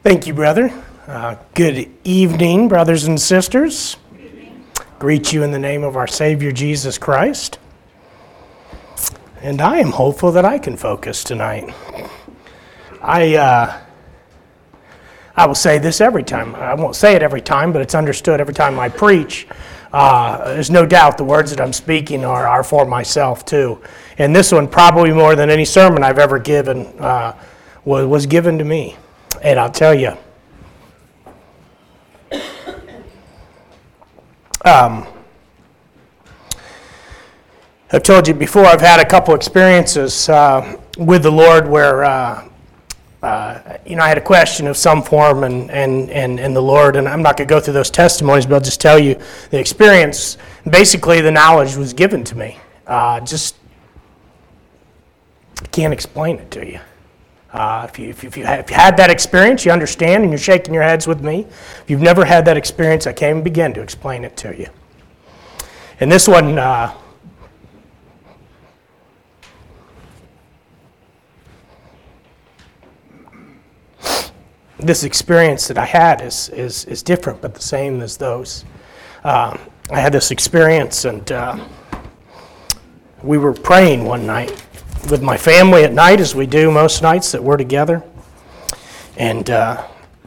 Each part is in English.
Thank you, brother. Good evening, brothers and sisters. Greet you in the name of our Savior, Jesus Christ. And I am hopeful that I can focus tonight. I will say this every time. I won't say it every time, but it's understood every time I preach. There's no doubt the words that I'm speaking are for myself, too. And this one, probably more than any sermon I've ever given, was given to me. And I'll tell you, I've told you before, I've had a couple experiences with the Lord where, I had a question of some form and the Lord, and I'm not going to go through those testimonies, but I'll just tell you the experience. Basically, the knowledge was given to me. I can't explain it to you. If you had that experience, you understand, and you're shaking your heads with me. If you've never had that experience, I can't even begin to explain it to you. And this one, this experience that I had is different, but the same as those. I had this experience, and we were praying one night with my family at night, as we do most nights that we're together. And there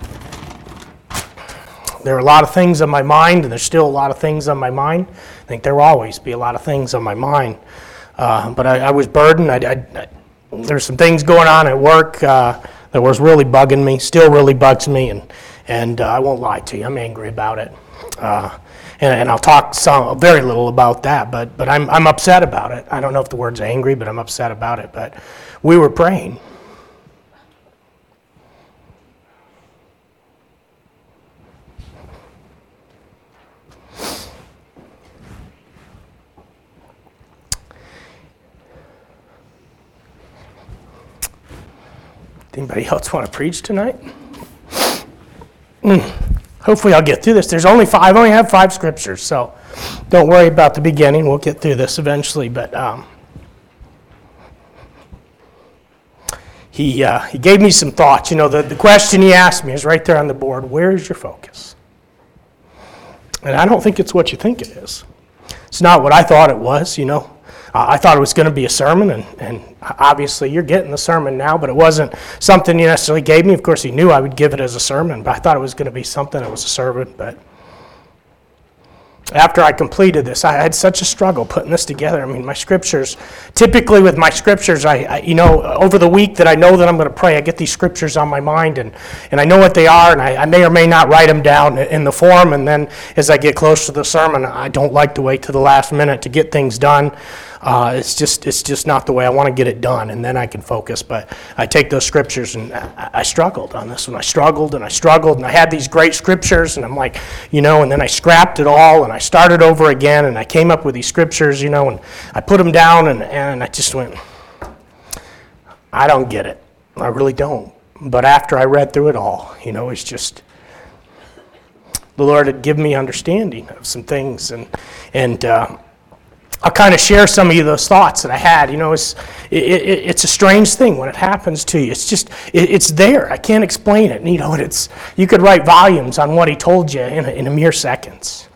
are a lot of things on my mind, and there's still a lot of things on my mind. I think there will always be a lot of things on my mind. But I was burdened. There's some things going on at work that was really bugging me, still really bugs me, and I won't lie to you, I'm angry about it. And I'll talk very little about that, but I'm upset about it. I don't know if the word's angry, but I'm upset about it. But we were praying. Anybody else want to preach tonight? Hopefully I'll get through this. I only have 5 scriptures, so don't worry about the beginning. We'll get through this eventually. But he gave me some thoughts. The question he asked me is right there on the board. Where is your focus? And I don't think it's what you think it is. It's not what I thought it was, I thought it was going to be a sermon, and obviously you're getting the sermon now, but it wasn't something he necessarily gave me. Of course, he knew I would give it as a sermon, but I thought it was going to be something that was a sermon. But after I completed this, I had such a struggle putting this together. I mean, my scriptures, typically with my scriptures, I over the week that I know that I'm going to pray, I get these scriptures on my mind, and I know what they are, and I may or may not write them down in the form, and then as I get close to the sermon, I don't like to wait to the last minute to get things done. It's just not the way I want to get it done, and then I can focus. But I take those scriptures, and I struggled on this one. I struggled, and I had these great scriptures, and I'm like, and then I scrapped it all, and I started over again, and I came up with these scriptures, and I put them down, and I just went, I don't get it. I really don't. But after I read through it all, it's just, the Lord had given me understanding of some things, and I'll kind of share some of those thoughts that I had. It's a strange thing when it happens to you. It's just, it's there. I can't explain it. And you could write volumes on what he told you in a mere seconds.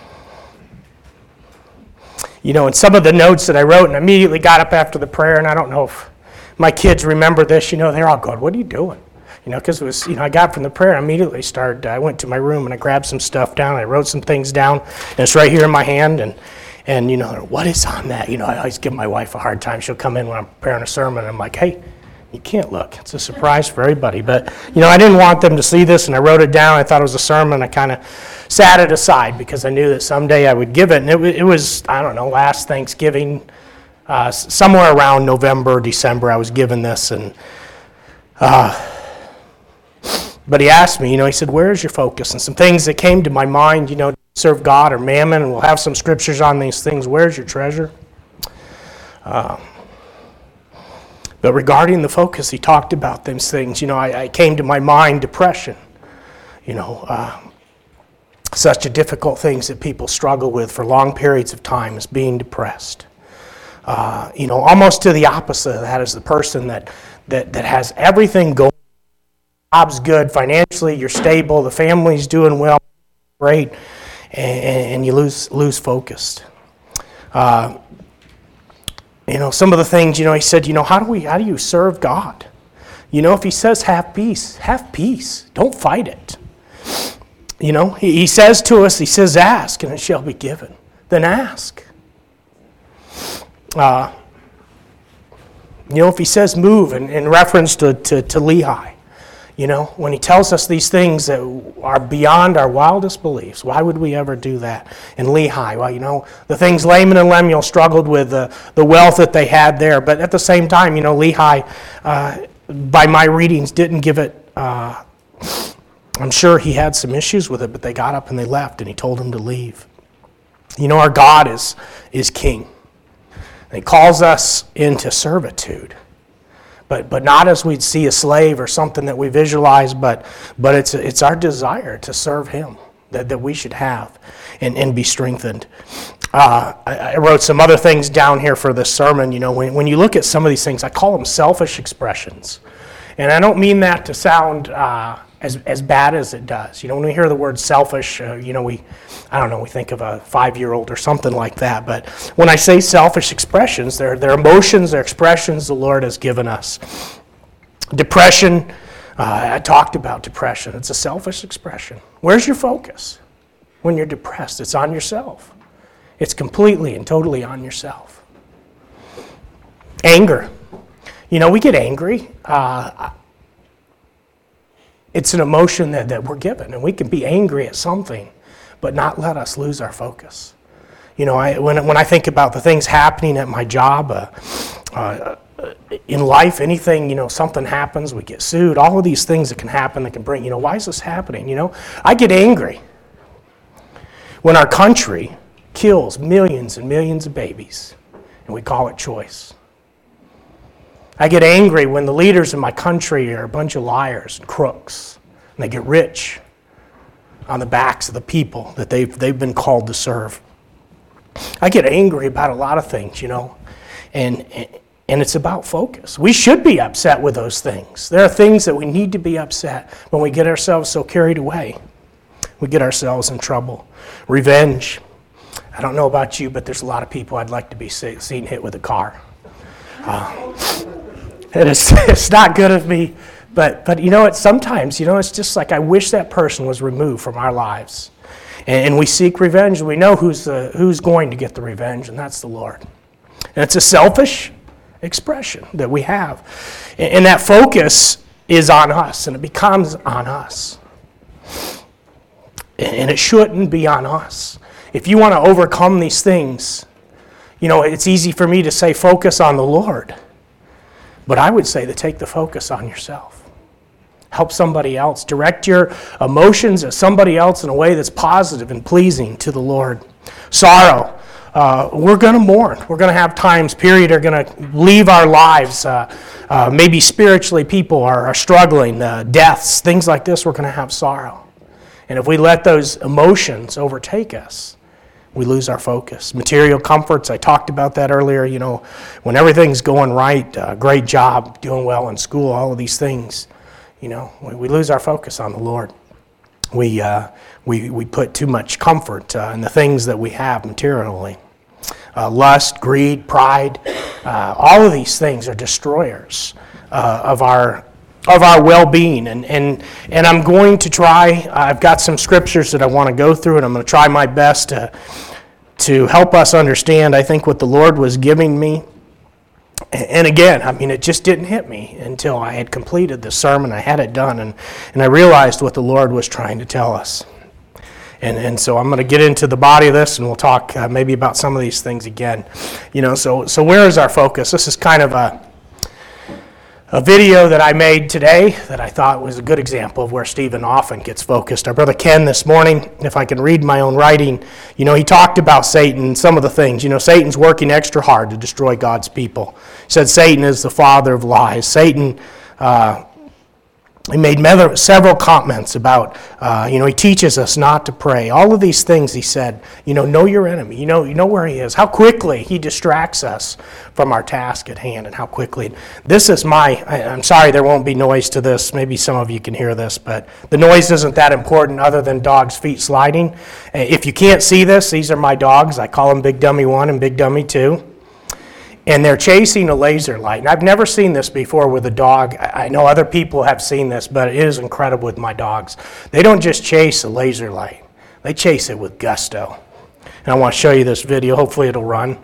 And some of the notes that I wrote, and I immediately got up after the prayer, and I don't know if my kids remember this. They're all going, "What are you doing?" Because it was, I got from the prayer, I immediately I went to my room, and I grabbed some stuff down. I wrote some things down, and it's right here in my hand, and what is on that? I always give my wife a hard time. She'll come in when I'm preparing a sermon, and I'm like, hey, you can't look. It's a surprise for everybody. But, I didn't want them to see this, and I wrote it down. I thought it was a sermon. I kind of sat it aside because I knew that someday I would give it. And it was, I don't know, last Thanksgiving, somewhere around November, December, I was given this. And but he asked me, he said, where is your focus? And some things that came to my mind, serve God or mammon, and we'll have some scriptures on these things. Where's your treasure? But regarding the focus, he talked about those things. I came to my mind depression. Such a difficult things that people struggle with for long periods of time is being depressed. Almost to the opposite of that is the person that has everything going job's good, financially you're stable, the family's doing well, great, and you lose focus. Some of the things, he said, how do you serve God? If he says have peace. Don't fight it. He says to us, he says ask and it shall be given. Then ask. If he says move in reference to Lehi, when he tells us these things that are beyond our wildest beliefs, why would we ever do that? In Lehi, well, the things Laman and Lemuel struggled with, the wealth that they had there, but at the same time, Lehi, by my readings, didn't give it, I'm sure he had some issues with it, but they got up and they left, and he told them to leave. Our God is king. And he calls us into servitude. But not as we'd see a slave or something that we visualize, but it's our desire to serve him that we should have and be strengthened. I wrote some other things down here for this sermon. When you look at some of these things, I call them selfish expressions. And I don't mean that to sound as bad as it does. When we hear the word selfish, we think of a 5-year-old or something like that. But when I say selfish expressions, they're emotions, they're expressions the Lord has given us. Depression, I talked about depression. It's a selfish expression. Where's your focus when you're depressed? It's on yourself. It's completely and totally on yourself. Anger. We get angry. It's an emotion that we're given, and we can be angry at something, but not let us lose our focus. When I think about the things happening at my job, in life, anything, something happens, we get sued, all of these things that can happen that can bring, why is this happening? I get angry when our country kills millions and millions of babies, and we call it choice. I get angry when the leaders in my country are a bunch of liars and crooks, and they get rich on the backs of the people that they've been called to serve. I get angry about a lot of things, and it's about focus. We should be upset with those things. There are things that we need to be upset when we get ourselves so carried away. We get ourselves in trouble. Revenge. I don't know about you, but there's a lot of people I'd like to be seen hit with a car. It's not good of me, but sometimes, it's just like I wish that person was removed from our lives. And we seek revenge. We know who's going to get the revenge, and that's the Lord. And it's a selfish expression that we have. And that focus is on us, and it becomes on us. And it shouldn't be on us. If you want to overcome these things, it's easy for me to say focus on the Lord. But I would say to take the focus on yourself. Help somebody else. Direct your emotions at somebody else in a way that's positive and pleasing to the Lord. Sorrow. We're going to mourn. We're going to have times, are going to leave our lives. Maybe spiritually people are struggling. Deaths, things like this, we're going to have sorrow. And if we let those emotions overtake us, we lose our focus. Material comforts, I talked about that earlier. When everything's going right, great job, doing well in school, all of these things, we lose our focus on the Lord. We put too much comfort in the things that we have materially. Lust, greed, pride, all of these things are destroyers of our well-being. And I'm going to try, I've got some scriptures that I want to go through, and I'm going to try my best to help us understand, I think, what the Lord was giving me. And again, it just didn't hit me until I had completed the sermon, I had it done, and I realized what the Lord was trying to tell us. And so I'm going to get into the body of this, and we'll talk maybe about some of these things again. So where is our focus? This is kind of a video that I made today that I thought was a good example of where Stephen often gets focused. Our brother Ken this morning, if I can read my own writing, he talked about Satan and some of the things. Satan's working extra hard to destroy God's people. He said Satan is the father of lies. Satan He made several comments about, he teaches us not to pray. All of these things he said, know your enemy. You know where he is. How quickly he distracts us from our task at hand and how quickly. This is I'm sorry there won't be noise to this. Maybe some of you can hear this, but the noise isn't that important other than dogs' feet sliding. If you can't see this, these are my dogs. I call them Big Dummy 1 and Big Dummy 2. And they're chasing a laser light. And I've never seen this before with a dog. I know other people have seen this, but it is incredible with my dogs. They don't just chase a laser light. They chase it with gusto. And I want to show you this video. Hopefully it'll run.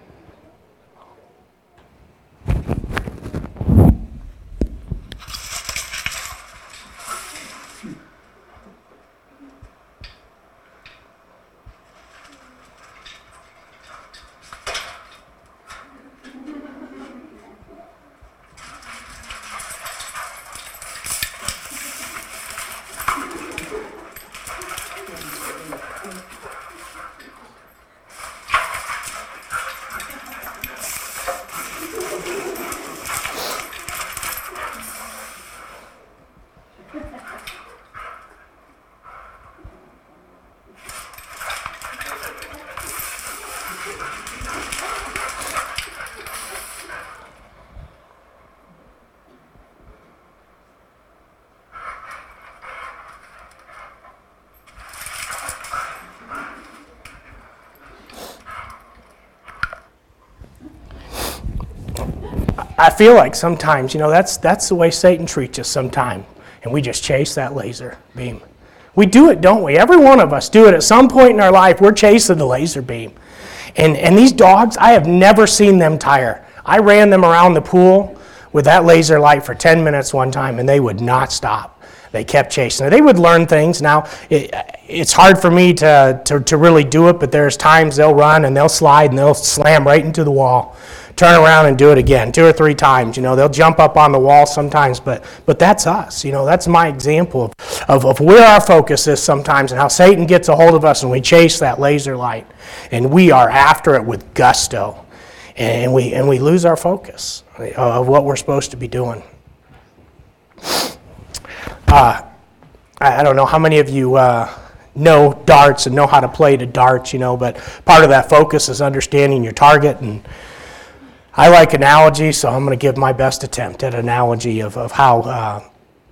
I feel like sometimes, that's the way Satan treats us sometimes, and we just chase that laser beam. We do it, don't we? Every one of us do it at some point in our life. We're chasing the laser beam. And these dogs, I have never seen them tire. I ran them around the pool with that laser light for 10 minutes one time, and they would not stop. They kept chasing it. They would learn things. Now, it's hard for me to really do it, but there's times they'll run and they'll slide and they'll slam right into the wall. Turn around and do it again 2 or 3 times. They'll jump up on the wall sometimes, but that's us. That's my example of where our focus is sometimes and how Satan gets a hold of us and we chase that laser light and we are after it with gusto and we lose our focus of what we're supposed to be doing. I don't know how many of you know darts and know how to play to darts, but part of that focus is understanding your target. And I like analogies, so I'm going to give my best attempt at analogy of how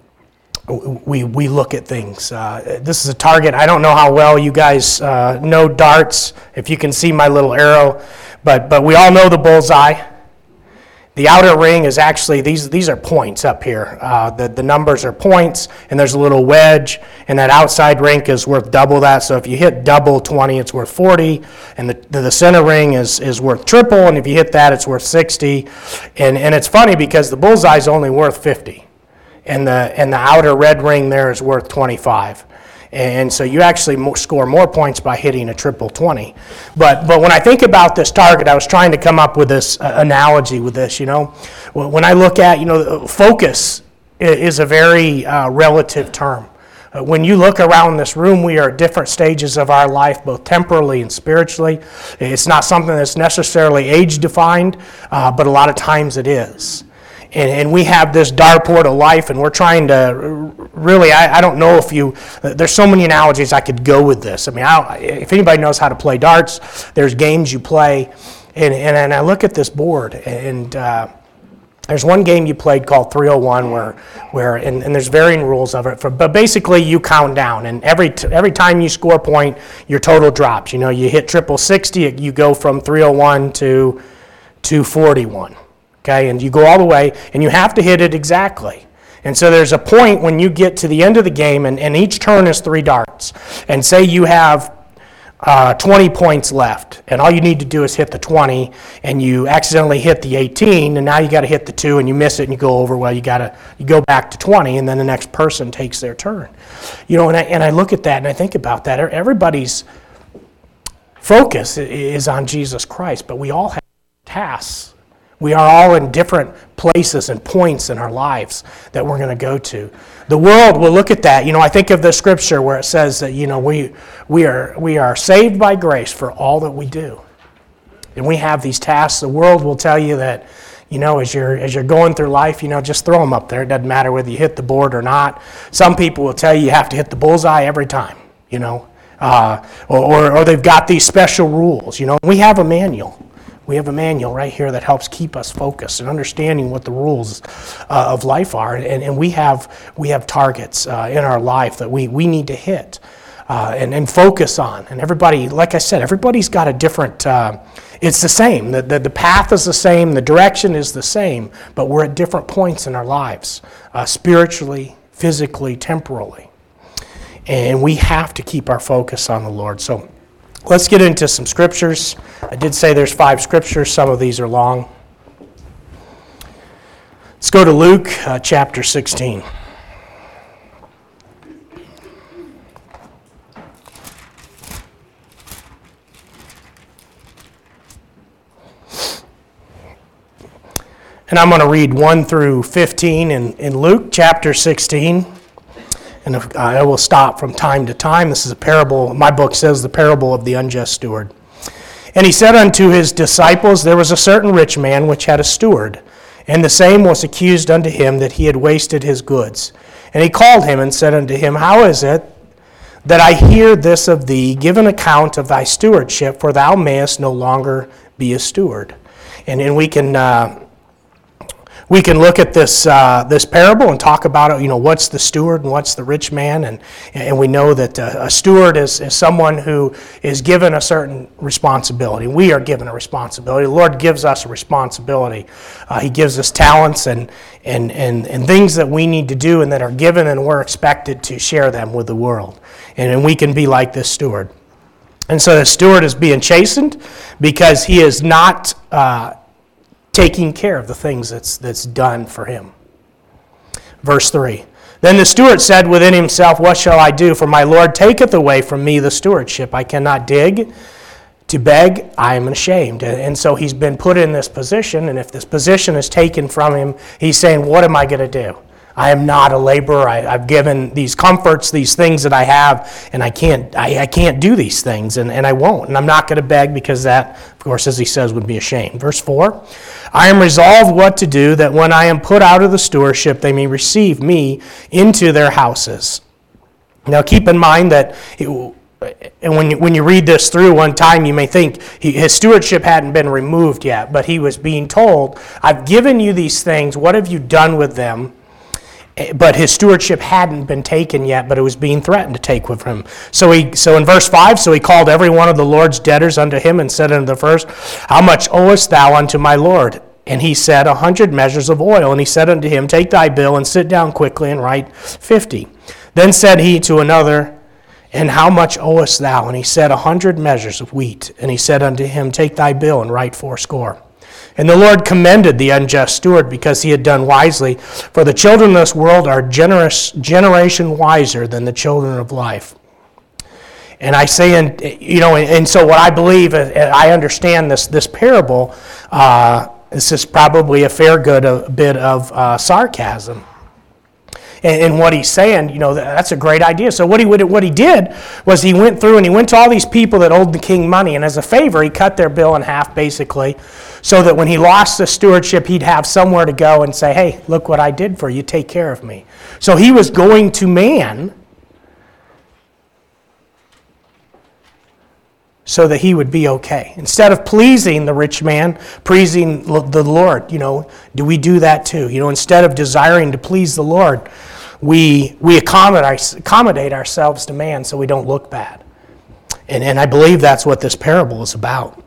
we look at things. This is a target. I don't know how well you guys know darts, if you can see my little arrow, but we all know the bullseye. The outer ring is actually, these are points up here. The numbers are points, and there's a little wedge, and that outside ring is worth double that. So if you hit double 20, it's worth 40, and the center ring is worth triple, and if you hit that, it's worth 60. And it's funny because the bullseye is only worth 50, and the outer red ring there is worth 25. And so you actually score more points by hitting a triple 20. But when I think about this target, I was trying to come up with this analogy with this, When I look at, focus is a very relative term. When you look around this room, we are at different stages of our life, both temporally and spiritually. It's not something that's necessarily age-defined, but a lot of times it is. And we have this dartboard of life, and we're trying to really, I don't know there's so many analogies I could go with this. I mean, if anybody knows how to play darts, there's games you play, and I look at this board, and there's one game you played called 301 where there's varying rules of it, but basically you count down, and every time you score a point, your total drops. You hit triple 60, you go from 301 to 241. Okay, and you go all the way, and you have to hit it exactly. And so there's a point when you get to the end of the game, and each turn is 3 darts. And say you have 20 points left, and all you need to do is hit the 20, and you accidentally hit the 18, and now you got to hit the 2, and you miss it, and you go over. Well, you go back to 20, and then the next person takes their turn. And I look at that, and I think about that. Everybody's focus is on Jesus Christ, but we all have tasks. We are all in different places and points in our lives that we're going to go to. The world will look at that. I think of the scripture where it says that, we are saved by grace for all that we do. And we have these tasks. The world will tell you that, as you're going through life, just throw them up there. It doesn't matter whether you hit the board or not. Some people will tell you have to hit the bullseye every time, or they've got these special rules. We have a manual. We have a manual right here that helps keep us focused and understanding what the rules of life are. And we have targets in our life that we need to hit and focus on. And everybody, like I said, everybody's got a different, it's the same. The path is the same, the direction is the same, but we're at different points in our lives, spiritually, physically, temporally. And we have to keep our focus on the Lord. So let's get into some scriptures. I did say there's 5 scriptures. Some of these are long. Let's go to Luke chapter 16. And I'm going to read 1 through 15 in Luke chapter 16. And I will stop from time to time. This is a parable. My book says the parable of the unjust steward. And he said unto his disciples, there was a certain rich man which had a steward, and the same was accused unto him that he had wasted his goods. And he called him and said unto him, how is it that I hear this of thee? Give an account of thy stewardship, for thou mayest no longer be a steward. And we can look at this parable and talk about it. What's the steward and what's the rich man, and we know that a steward is someone who is given a certain responsibility. We are given a responsibility. The Lord gives us a responsibility. He gives us talents and things that we need to do and that are given, and we're expected to share them with the world. And we can be like this steward. And so the steward is being chastened because he is not taking care of the things that's done for him. Verse 3. Then the steward said within himself, what shall I do? For my Lord taketh away from me the stewardship. I cannot dig. To beg, I am ashamed. And so he's been put in this position, and if this position is taken from him, he's saying, what am I going to do? I am not a laborer. I've given these comforts, these things that I have, and I can't do these things, and I won't. And I'm not going to beg, because that, of course, as he says, would be a shame. Verse 4, I am resolved what to do, that when I am put out of the stewardship, they may receive me into their houses. Now keep in mind that, and when you read this through one time, you may think his stewardship hadn't been removed yet, but he was being told, I've given you these things, what have you done with them? But his stewardship hadn't been taken yet, but it was being threatened to take with him. So in verse 5, so he called every one of the Lord's debtors unto him, and said unto the first, how much owest thou unto my Lord? And he said, 100 measures of oil. And he said unto him, take thy bill, and sit down quickly, and write 50. Then said he to another, and how much owest thou? And he said, 100 measures of wheat. And he said unto him, take thy bill, and write 80. And the Lord commended the unjust steward, because he had done wisely. For the children of this world are generation wiser than the children of life. And I say, and so what I believe, I understand this parable, this is probably a fair good bit of sarcasm. And what he's saying, that's a great idea. So what he did was he went through and he went to all these people that owed the king money, and as a favor, he cut their bill in half, basically, so that when he lost the stewardship, he'd have somewhere to go and say, hey, look what I did for you, take care of me. So he was going to man so that he would be okay. Instead of pleasing the rich man, pleasing the Lord, do we do that too? Instead of desiring to please the Lord, we accommodate ourselves to man so we don't look bad. And I believe that's what this parable is about.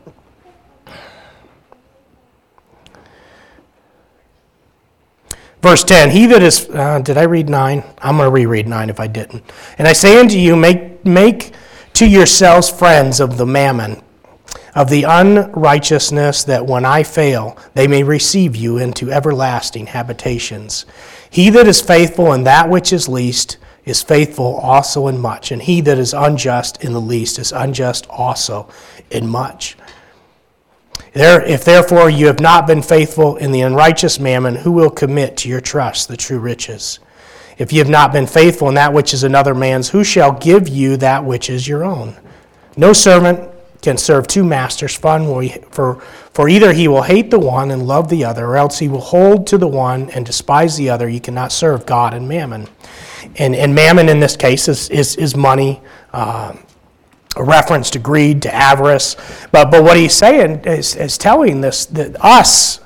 Verse 10, he that is, did I read 9? I'm going to reread 9 if I didn't. And I say unto you, make to yourselves friends of the mammon, of the unrighteousness, that when I fail, they may receive you into everlasting habitations. He that is faithful in that which is least is faithful also in much, and he that is unjust in the least is unjust also in much. If therefore you have not been faithful in the unrighteous mammon, who will commit to your trust the true riches? If you have not been faithful in that which is another man's, who shall give you that which is your own? No servant can serve two masters, for either he will hate the one and love the other, or else he will hold to the one and despise the other. You cannot serve God and mammon. And mammon in this case is money, a reference to greed, to avarice. But what he's saying is telling this that us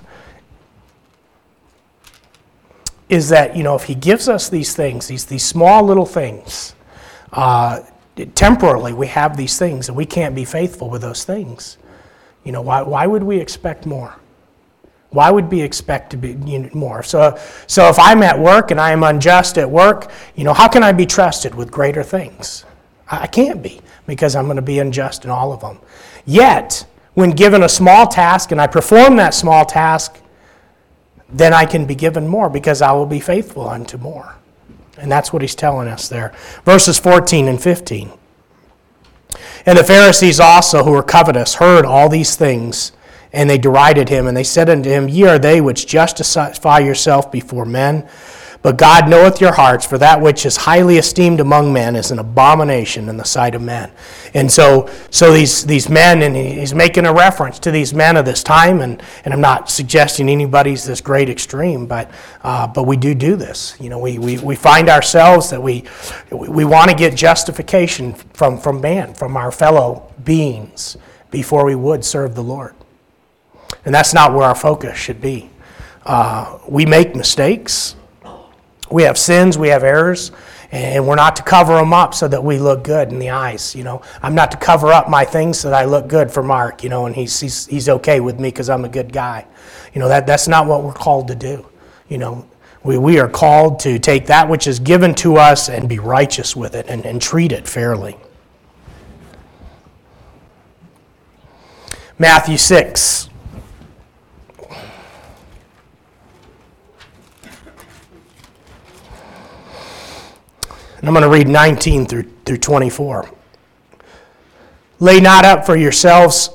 is that, if he gives us these things, these small little things, temporarily we have these things and we can't be faithful with those things. Why would we expect more? Why would we expect to be more? So if I'm at work and I am unjust at work, how can I be trusted with greater things? I can't be, because I'm going to be unjust in all of them. Yet, when given a small task and I perform that small task, then I can be given more, because I will be faithful unto more. And that's what he's telling us there. Verses 14 and 15. And the Pharisees also, who were covetous, heard all these things, and they derided him, and they said unto him, Ye are they which justify yourself before men, but God knoweth your hearts, for that which is highly esteemed among men is an abomination in the sight of men. And so these men, and he's making a reference to these men of this time, and I'm not suggesting anybody's this great extreme, but we do this. We find ourselves that we want to get justification from man, from our fellow beings, before we would serve the Lord. And that's not where our focus should be. We make mistakes. We have sins, we have errors, and we're not to cover them up so that we look good in the eyes. I'm not to cover up my things so that I look good for Mark, and he's okay with me because I'm a good guy. That's not what we're called to do. We are called to take that which is given to us and be righteous with it and treat it fairly. Matthew 6. And I'm going to read 19 through 24. Lay not up for yourselves,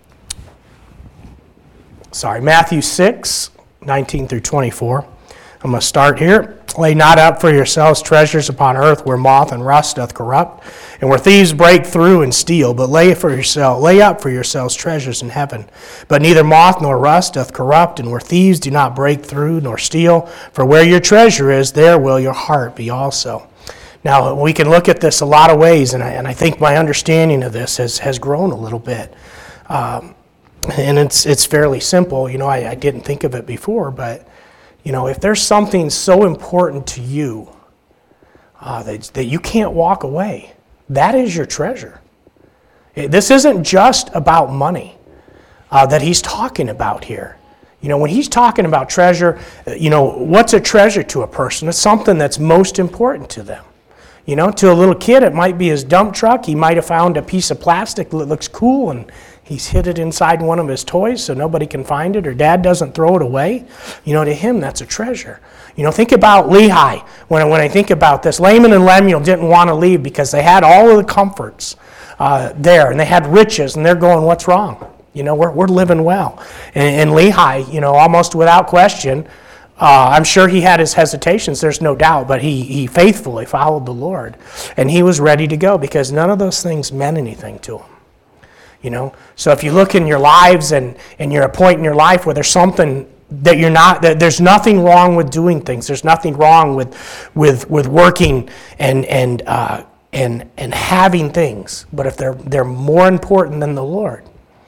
Matthew 6, 19 through 24. I'm going to start here. Lay not up for yourselves treasures upon earth, where moth and rust doth corrupt, and where thieves break through and steal. But lay up for yourselves treasures in heaven. But neither moth nor rust doth corrupt, and where thieves do not break through nor steal. For where your treasure is, there will your heart be also. Now, we can look at this a lot of ways, and I think my understanding of this has grown a little bit. And it's fairly simple. I didn't think of it before, but, if there's something so important to you that you can't walk away, that is your treasure. This isn't just about money that he's talking about here. When he's talking about treasure, what's a treasure to a person? It's something that's most important to them. To a little kid, it might be his dump truck. He might have found a piece of plastic that looks cool, and he's hid it inside one of his toys so nobody can find it, or dad doesn't throw it away. To him, that's a treasure. Think about Lehi. When I think about this, Laman and Lemuel didn't want to leave because they had all of the comforts there, and they had riches, and they're going, what's wrong? We're living well. And Lehi, almost without question, I'm sure he had his hesitations, there's no doubt, but he faithfully followed the Lord. And he was ready to go because none of those things meant anything to him. So if you look in your lives and you're at a point in your life where there's something that you're not, that there's nothing wrong with doing things. There's nothing wrong with working and having things. But if they're more important than the Lord,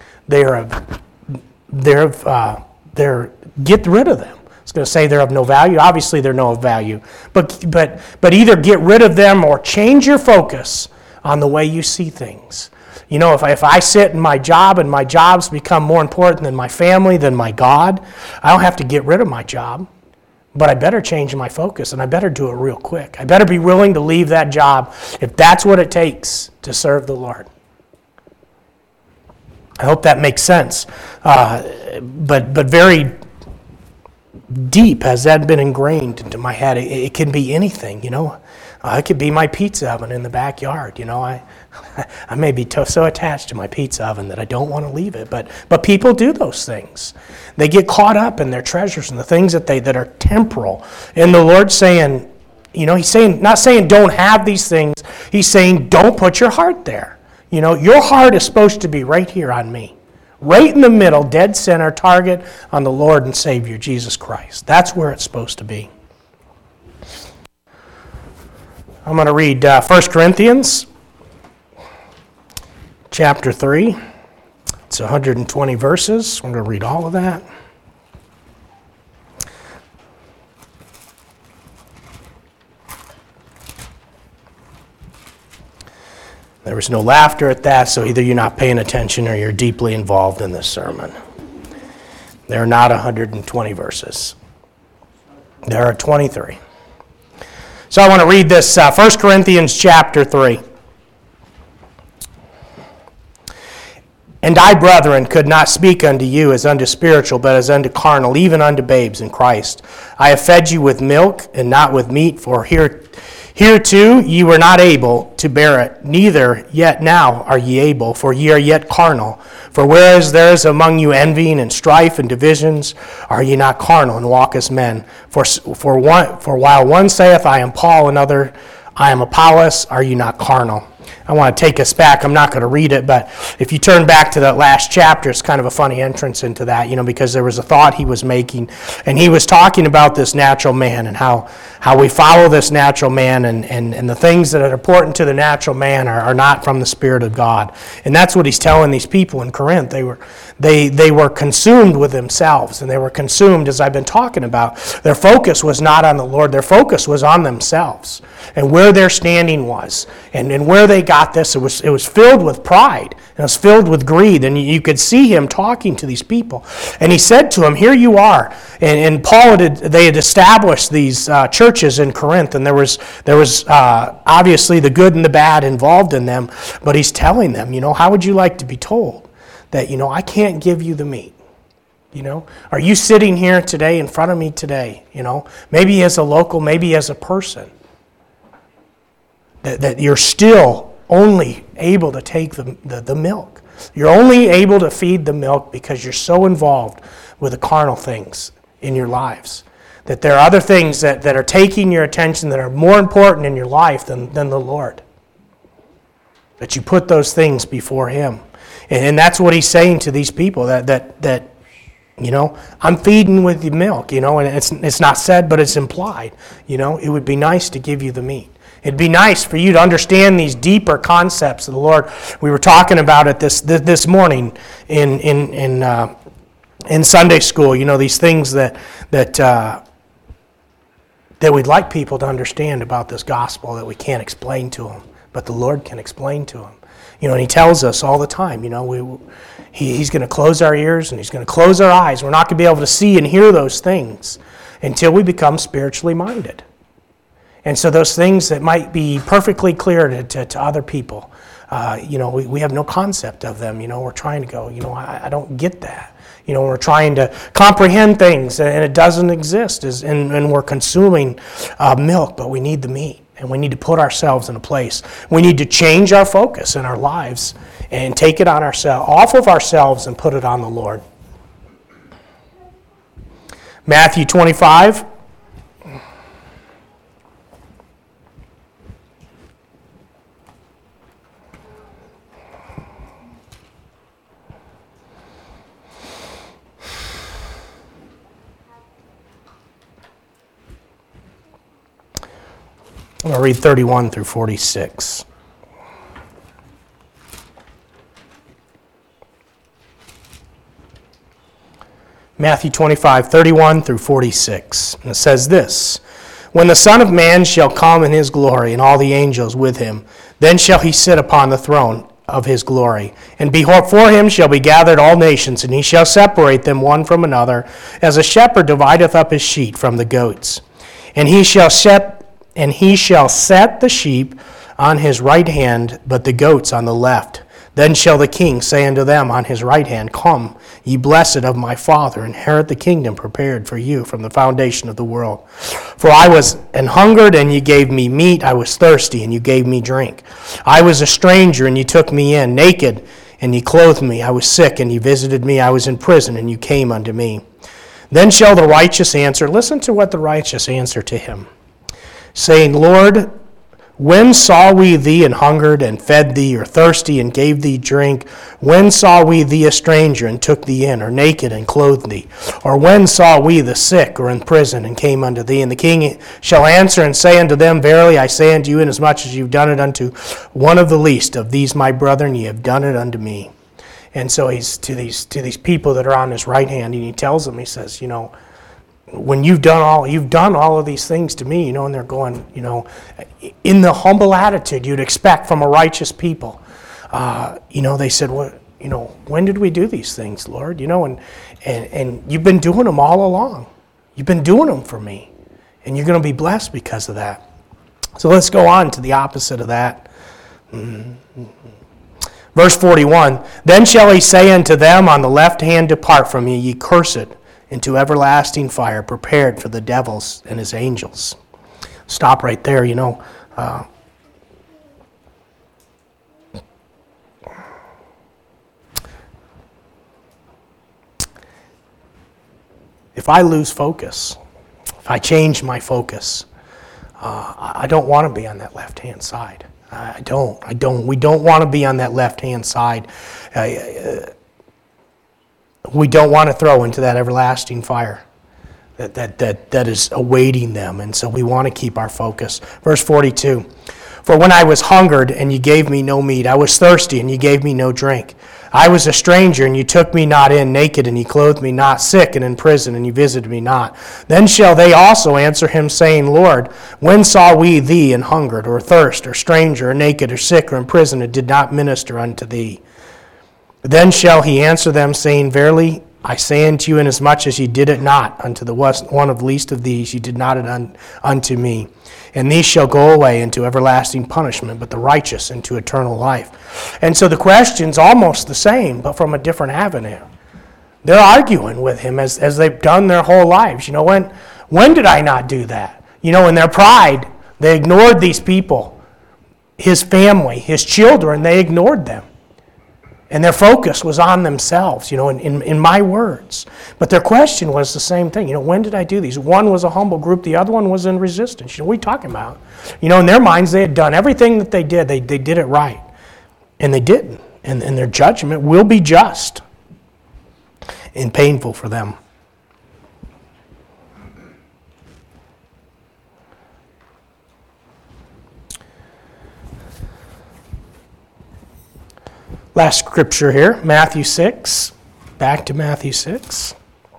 get rid of them. It's going to say they're of no value. Obviously, they're no value. But either get rid of them or change your focus on the way you see things. If I sit in my job and my job's become more important than my family, than my God, I don't have to get rid of my job. But I better change my focus, and I better do it real quick. I better be willing to leave that job if that's what it takes to serve the Lord. I hope that makes sense. But very deep has that been ingrained into my head. It can be anything, It could be my pizza oven in the backyard, I may be so attached to my pizza oven that I don't want to leave it. But people do those things. They get caught up in their treasures and the things that are temporal. And the Lord's saying, he's saying, not saying don't have these things. He's saying don't put your heart there. You know, your heart is supposed to be right here on me. Right in the middle, dead center, target on the Lord and Savior, Jesus Christ. That's where it's supposed to be. I'm going to read 1 Corinthians chapter 3. It's 120 verses. I'm going to read all of that. There was no laughter at that, so either you're not paying attention or you're deeply involved in this sermon. There are not 120 verses. There are 23. So I want to read this 1 Corinthians chapter 3. And I, brethren, could not speak unto you as unto spiritual, but as unto carnal, even unto babes in Christ. I have fed you with milk and not with meat, for hereto ye were not able to bear it, neither yet now are ye able, for ye are yet carnal. For whereas there is among you envying and strife and divisions, are ye not carnal and walk as men? For while one saith, I am Paul, another, I am Apollos, are ye not carnal? I want to take us back. I'm not going to read it, but if you turn back to that last chapter, it's kind of a funny entrance into that, because there was a thought he was making, and he was talking about this natural man and how we follow this natural man, and the things that are important to the natural man are not from the Spirit of God. And that's what he's telling these people in Corinth. They were consumed with themselves, and they were consumed, as I've been talking about. Their focus was not on the Lord. Their focus was on themselves and where their standing was, and where they got this. It was filled with pride. It was filled with greed, and you could see him talking to these people. And he said to them, "Here you are." And Paul they had established these churches in Corinth, and there was obviously the good and the bad involved in them. But he's telling them, how would you like to be told that I can't give you the meat? Are you sitting here today in front of me today? Maybe as a local, maybe as a person. That you're still only able to take the milk. You're only able to feed the milk because you're so involved with the carnal things in your lives. That there are other things that are taking your attention that are more important in your life than the Lord. That you put those things before Him. And that's what He's saying to these people, that I'm feeding with the milk, and it's not said, but it's implied. It would be nice to give you the meat. It'd be nice for you to understand these deeper concepts of the Lord. We were talking about it this morning in Sunday school. These things that we'd like people to understand about this gospel that we can't explain to them, but the Lord can explain to them. And He tells us all the time. He's going to close our ears and He's going to close our eyes. We're not going to be able to see and hear those things until we become spiritually minded. And so those things that might be perfectly clear to other people, we have no concept of them. We're trying to go, I don't get that. We're trying to comprehend things, and it doesn't exist, and we're consuming milk, but we need the meat, and we need to put ourselves in a place. We need to change our focus in our lives and take it on off of ourselves and put it on the Lord. Matthew 25. I'm going to read 31 through 46. Matthew 25, 31 through 46. And it says this: When the Son of Man shall come in His glory, and all the angels with Him, then shall He sit upon the throne of His glory. And before Him shall be gathered all nations, and He shall separate them one from another, as a shepherd divideth up his sheep from the goats. And He shall set the sheep on His right hand, but the goats on the left. Then shall the King say unto them on His right hand, Come, ye blessed of my Father, inherit the kingdom prepared for you from the foundation of the world. For I was an hungered, and ye gave me meat. I was thirsty, and you gave me drink. I was a stranger, and ye took me in. Naked, and ye clothed me. I was sick, and ye visited me. I was in prison, and you came unto me. Then shall the righteous answer. Listen to what the righteous answer to Him, saying, Lord, When saw we thee and hungered, and fed thee, or thirsty, and gave thee drink? When saw we thee a stranger, and took thee in, or naked, and clothed thee? Or when saw we the sick, or in prison, and came unto thee? And the king shall answer and say unto them, Verily I say unto you, inasmuch as you've done it unto one of the least of these my brethren, ye have done it unto me. And so he's to these people that are on his right hand, and he tells them, he says, when you've done all of these things to me, and they're going, in the humble attitude you'd expect from a righteous people. They said, when did we do these things, Lord? And you've been doing them all along. You've been doing them for me, and you're going to be blessed because of that. So let's go on to the opposite of that. Verse 41, Then shall he say unto them on the left hand, Depart from me, ye cursed, into everlasting fire, prepared for the devils and his angels. Stop right there, If I lose focus, if I change my focus, I don't want to be on that left-hand side. I don't. We don't want to be on that left-hand side. We don't want to throw into that everlasting fire that is awaiting them. And so we want to keep our focus. Verse 42, For when I was hungered, and you gave me no meat, I was thirsty, and you gave me no drink. I was a stranger, and you took me not in, naked, and you clothed me not, sick, and in prison, and you visited me not. Then shall they also answer him, saying, Lord, when saw we thee and hungered, or thirst, or stranger, or naked, or sick, or in prison, and did not minister unto thee? Then shall he answer them, saying, Verily I say unto you, inasmuch as ye did it not unto the one of least of these, ye did not it unto me. And these shall go away into everlasting punishment, but the righteous into eternal life. And so the question's almost the same, but from a different avenue. They're arguing with him as they've done their whole lives. When did I not do that? In their pride, they ignored these people, his family, his children, they ignored them. And their focus was on themselves, in my words. But their question was the same thing. When did I do these? One was a humble group. The other one was in resistance. What are you talking about? In their minds, they had done everything that they did. They did it right. And they didn't. And their judgment will be just and painful for them. Last scripture here, Matthew 6. Back to Matthew 6.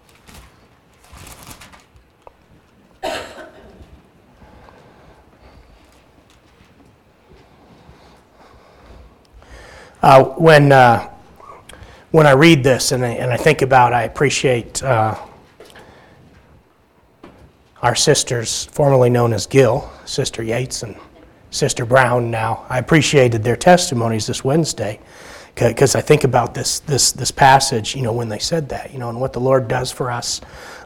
When I read this and I think about, I appreciate our sisters, formerly known as Gill, Sister Yates and Sister Brown now. I appreciated their testimonies this Wednesday. Because I think about this passage, when they said that, and what the Lord does for us.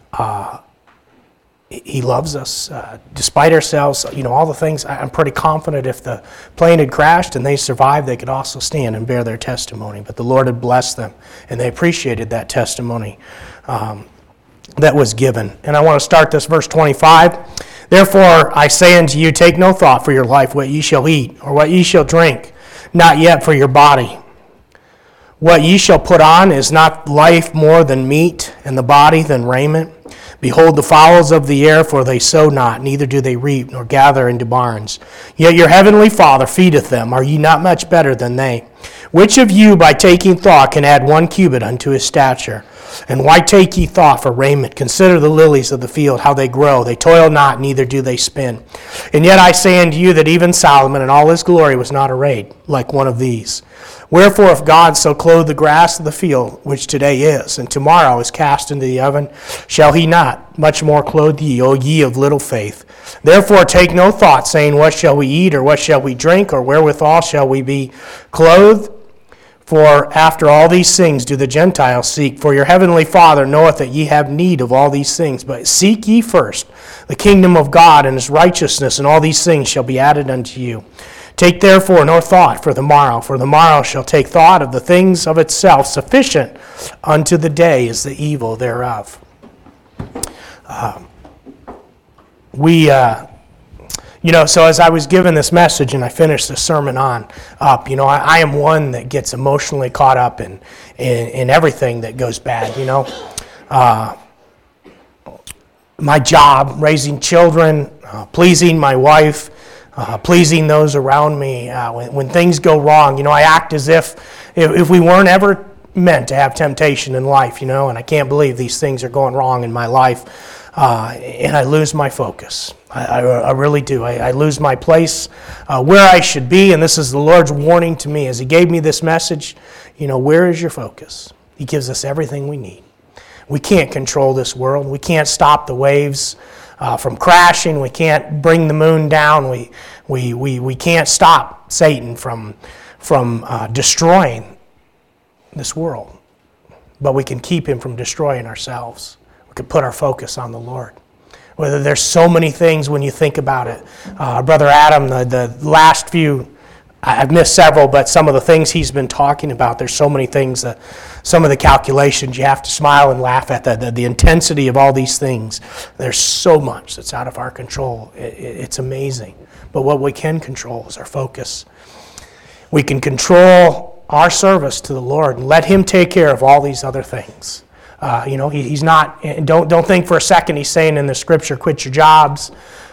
He loves us despite ourselves, all the things. I'm pretty confident if the plane had crashed and they survived, they could also stand and bear their testimony. But the Lord had blessed them, and they appreciated that testimony that was given. And I want to start this verse 25. Therefore I say unto you, take no thought for your life, what ye shall eat, or what ye shall drink, not yet for your body. What ye shall put on, is not life more than meat, and the body than raiment? Behold the fowls of the air, for they sow not, neither do they reap, nor gather into barns. Yet your heavenly Father feedeth them. Are ye not much better than they? Which of you by taking thought can add 1 cubit unto his stature? And why take ye thought for raiment? Consider the lilies of the field, how they grow. They toil not, neither do they spin. And yet I say unto you that even Solomon in all his glory was not arrayed like one of these. Wherefore, if God so clothe the grass of the field, which today is, and tomorrow is cast into the oven, shall he not much more clothe ye, O ye of little faith? Therefore take no thought, saying, What shall we eat, or what shall we drink, or wherewithal shall we be clothed? For after all these things do the Gentiles seek. For your heavenly Father knoweth that ye have need of all these things. But seek ye first the kingdom of God and his righteousness, and all these things shall be added unto you. Take therefore no thought for the morrow shall take thought of the things of itself. Sufficient unto the day is the evil thereof. So as I was given this message and I finished the sermon up, I am one that gets emotionally caught up in everything that goes bad, my job, raising children, pleasing my wife, pleasing those around me. When things go wrong, I act as if we weren't ever meant to have temptation in life, and I can't believe these things are going wrong in my life. And I lose my focus. I really do. I lose my place where I should be, and this is the Lord's warning to me as He gave me this message. Where is your focus? He gives us everything we need. We can't control this world. We can't stop the waves from crashing. We can't bring the moon down. We can't stop Satan from destroying this world. But we can keep him from destroying ourselves. We can put our focus on the Lord. Whether there's so many things when you think about it. Brother Adam, the last few, I've missed several, but some of the things he's been talking about, there's so many things, some of the calculations, you have to smile and laugh at the intensity of all these things. There's so much that's out of our control. It's amazing. But what we can control is our focus. We can control our service to the Lord and let Him take care of all these other things. He's not. Don't think for a second He's saying in the Scripture, quit your jobs,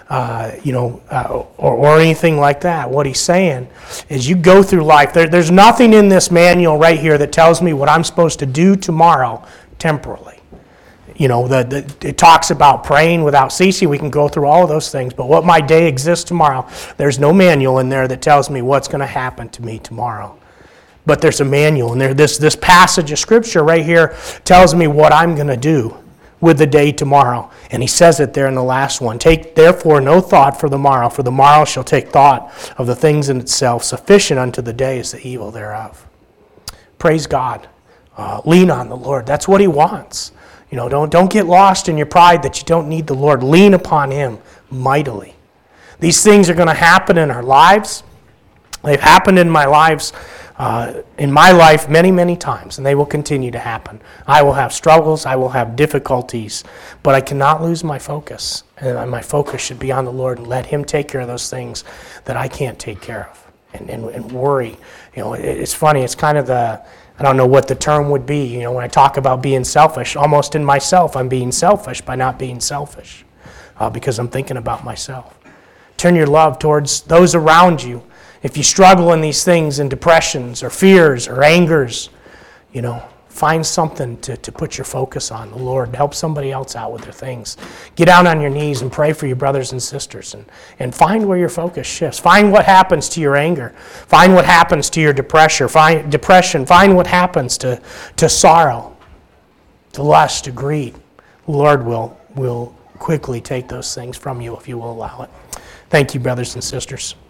or anything like that. What He's saying is, you go through life. There's nothing in this manual right here that tells me what I'm supposed to do tomorrow temporally. It talks about praying without ceasing. We can go through all of those things. But what my day exists tomorrow, there's no manual in there that tells me what's going to happen to me tomorrow. But there's a manual, and this passage of Scripture right here tells me what I'm going to do with the day tomorrow. And He says it there in the last one. Take therefore no thought for the morrow shall take thought of the things in itself. Sufficient unto the day is the evil thereof. Praise God. Lean on the Lord. That's what He wants. Don't get lost in your pride that you don't need the Lord. Lean upon Him mightily. These things are going to happen in our lives. They've happened in my life many, many times, and they will continue to happen. I will have struggles, I will have difficulties, but I cannot lose my focus. And my focus should be on the Lord and let Him take care of those things that I can't take care of. And worry. It's funny, it's kind of I don't know what the term would be. When I talk about being selfish, almost in myself, I'm being selfish by not being selfish because I'm thinking about myself. Turn your love towards those around you. If you struggle in these things, in depressions or fears or angers, find something to put your focus on the Lord. Help somebody else out with their things. Get down on your knees and pray for your brothers and sisters and find where your focus shifts. Find what happens to your anger. Find what happens to your depression. Find what happens to sorrow, to lust, to greed. The Lord will quickly take those things from you if you will allow it. Thank you, brothers and sisters.